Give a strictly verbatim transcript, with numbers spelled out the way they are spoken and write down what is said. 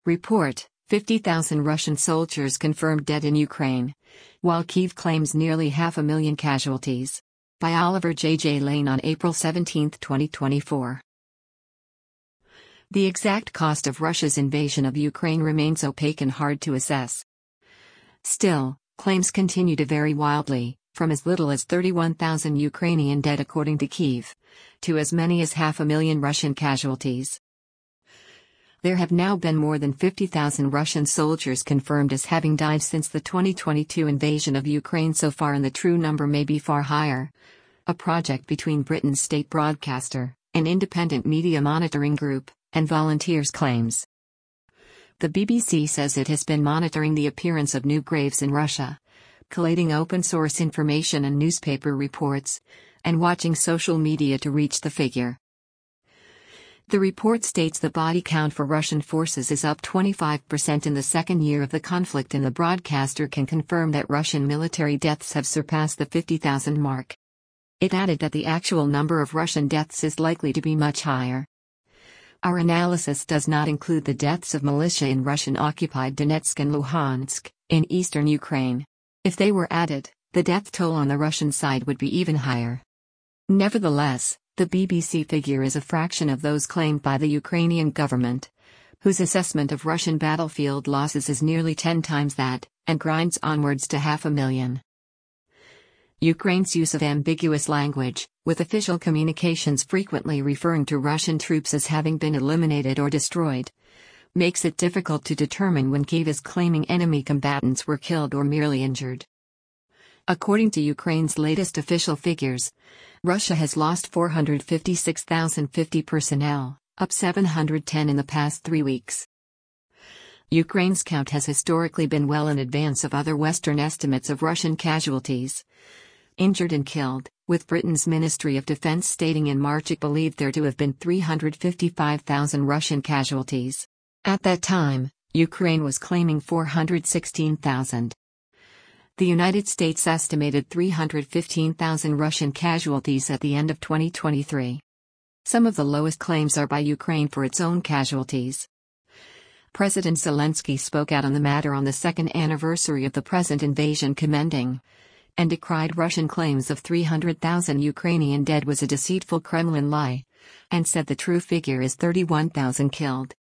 Report: fifty thousand Russian soldiers confirmed dead in Ukraine, while Kyiv claims nearly half a million casualties. By Oliver J. J. Lane on April seventeenth, twenty twenty-four. The exact cost of Russia's invasion of Ukraine remains opaque and hard to assess. Still, claims continue to vary wildly, from as little as thirty-one thousand Ukrainian dead according to Kyiv, to as many as half a million Russian casualties. There have now been more than fifty thousand Russian soldiers confirmed as having died since the twenty twenty-two invasion of Ukraine so far, and the true number may be far higher. A project between Britain's state broadcaster, an independent media monitoring group, and volunteers claims. The B B C says it has been monitoring the appearance of new graves in Russia, collating open-source information and newspaper reports, and watching social media to reach the figure. The report states the body count for Russian forces is up twenty-five percent in the second year of the conflict, and the broadcaster can confirm that Russian military deaths have surpassed the fifty thousand mark. It added that the actual number of Russian deaths is likely to be much higher. Our analysis does not include the deaths of militia in Russian-occupied Donetsk and Luhansk, in eastern Ukraine. If they were added, the death toll on the Russian side would be even higher. Nevertheless, the B B C figure is a fraction of those claimed by the Ukrainian government, whose assessment of Russian battlefield losses is nearly ten times that, and grinds onwards to half a million. Ukraine's use of ambiguous language, with official communications frequently referring to Russian troops as having been eliminated or destroyed, makes it difficult to determine when Kyiv is claiming enemy combatants were killed or merely injured. According to Ukraine's latest official figures, Russia has lost four hundred fifty-six thousand fifty personnel, up seven hundred ten in the past three weeks. Ukraine's count has historically been well in advance of other Western estimates of Russian casualties, injured and killed, with Britain's Ministry of Defense stating in March it believed there to have been three hundred fifty-five thousand Russian casualties. At that time, Ukraine was claiming four hundred sixteen thousand. The United States estimated three hundred fifteen thousand Russian casualties at the end of twenty twenty-three. Some of the lowest claims are by Ukraine for its own casualties. President Zelensky spoke out on the matter on the second anniversary of the present invasion, commending and decried Russian claims of three hundred thousand Ukrainian dead was a deceitful Kremlin lie, and said the true figure is thirty-one thousand killed.